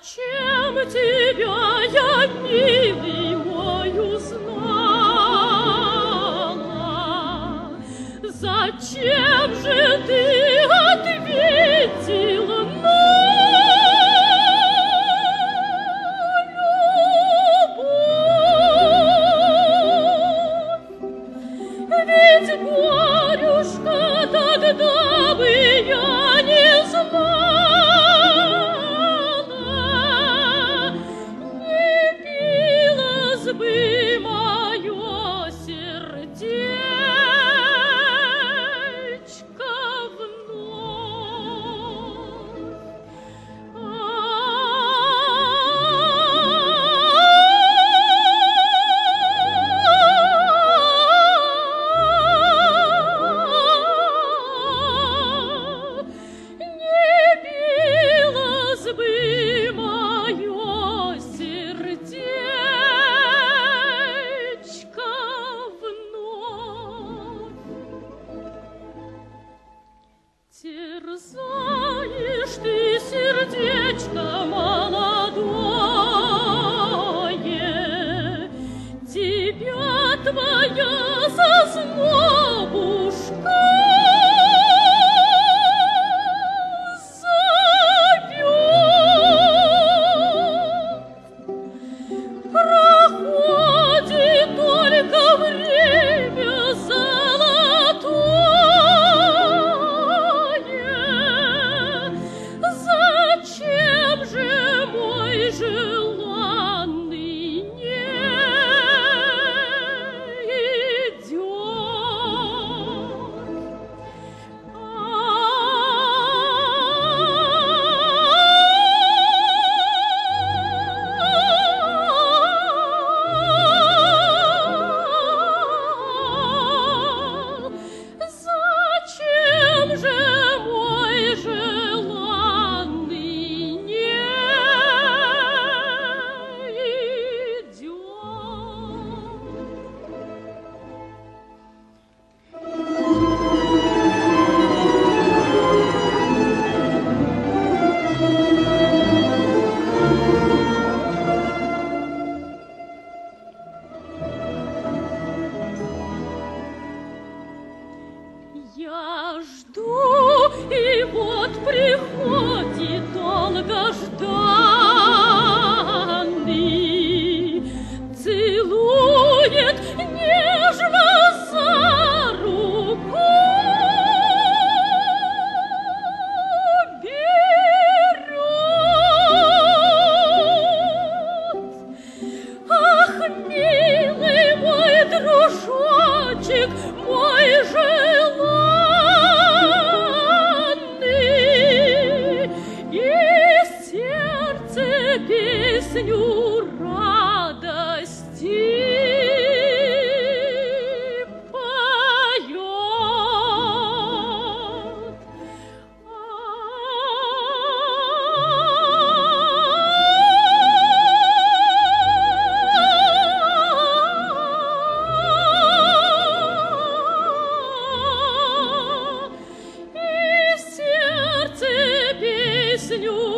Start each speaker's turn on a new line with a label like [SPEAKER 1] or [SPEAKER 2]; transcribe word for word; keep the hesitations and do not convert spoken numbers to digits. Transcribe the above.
[SPEAKER 1] Зачем тебя я, милый мой, узнала? Зачем же ты ответил на любовь? Ведь, горюшка, тогда бы я не знала, не билось бы мое сердечко вновь. Не билось бы мое сердечко вновь. Терзаешь ты сердечко молодое, тебя твоя зазнобушка зовет. Проходит только время золотое. Зачем же мой желанный не идет? Зачем же мой желанный не идет? Я жду, и вот приходит долгожданный, целует нежно за руку, берет. Ах, милый мой дружочек, мой желанный, и сердце песню радости поет. И сердце песню